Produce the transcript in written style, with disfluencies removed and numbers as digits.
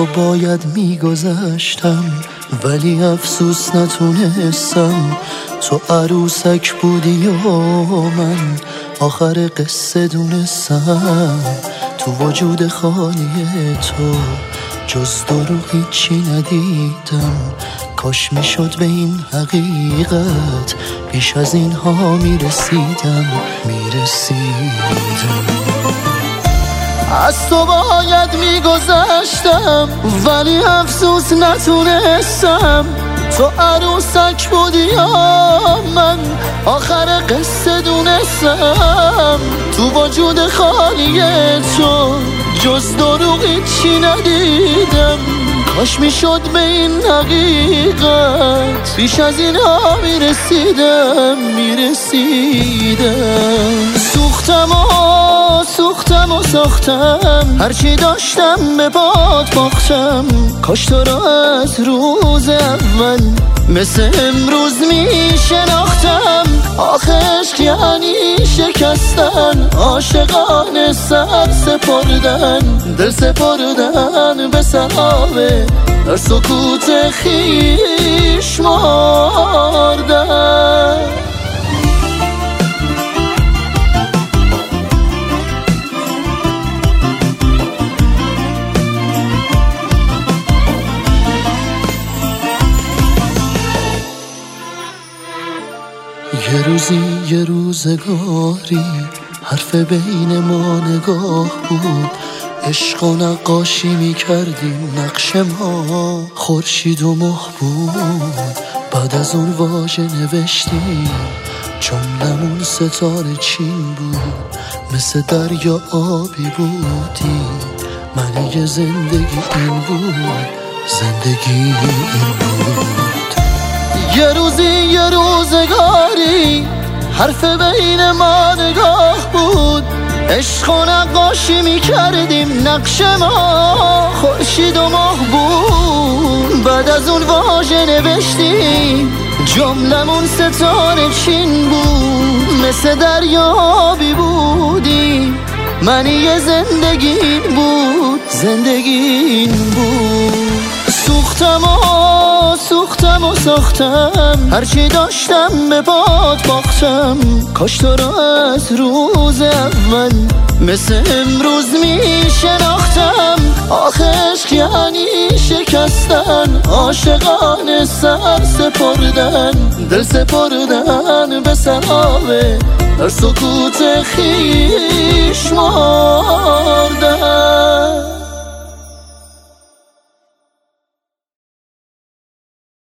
تو باید میگذشتم ولی افسوس نتونستم. تو عروسک بودی و من آخر قصه دونستم. تو وجود خالی تو جز دروغ هیچی ندیدم. کاش میشد به این حقیقت پیش از اینها میرسیدم. از تو باید میگذشتم ولی افسوس نتونستم. تو عروسک بودی یا من آخر قصه دونستم. تو وجود خالی تو جز دروغی چی ندیدم. کاش میشد به این حقیقت پیش از اینها میرسیدم. سوختم هرچی داشتم به باد باختم. کاش تو را از روز اول مثل امروز میشناختم. آخه عشق یعنی شکستن، عاشقانه سر سپردن، دل سپردن به سرابه، در سکوت خیش مردن. یه روزی یه روزگاری حرف بین ما نگاه بود. عشق و نقاشی میکردیم نقش ما خورشید و ماه بود. بعد از اون واژه نوشتیم جملمون ستاره چین بود. مثل دریا آبی بودی معنی زندگی این بود، زندگی این بود. یه روزی یه روزگاری حرف بین ما نگاه بود. عشق و نقاشی میکردیم نقش ما خورشید و ماه بود. بعد از اون واژه نوشتیم جملمون ستاره چین بود. مثل دریابی بودیم معنی زندگی این بود، زندگی این بود. سوختم هرچی داشتم به باد باختم. کاش تو را از روز اول مثل امروز میشناختم. آخه عشق یعنی شکستن، عاشقانه سر سپردن، دل سپردن به سرابه، در سکوت خیش مردن.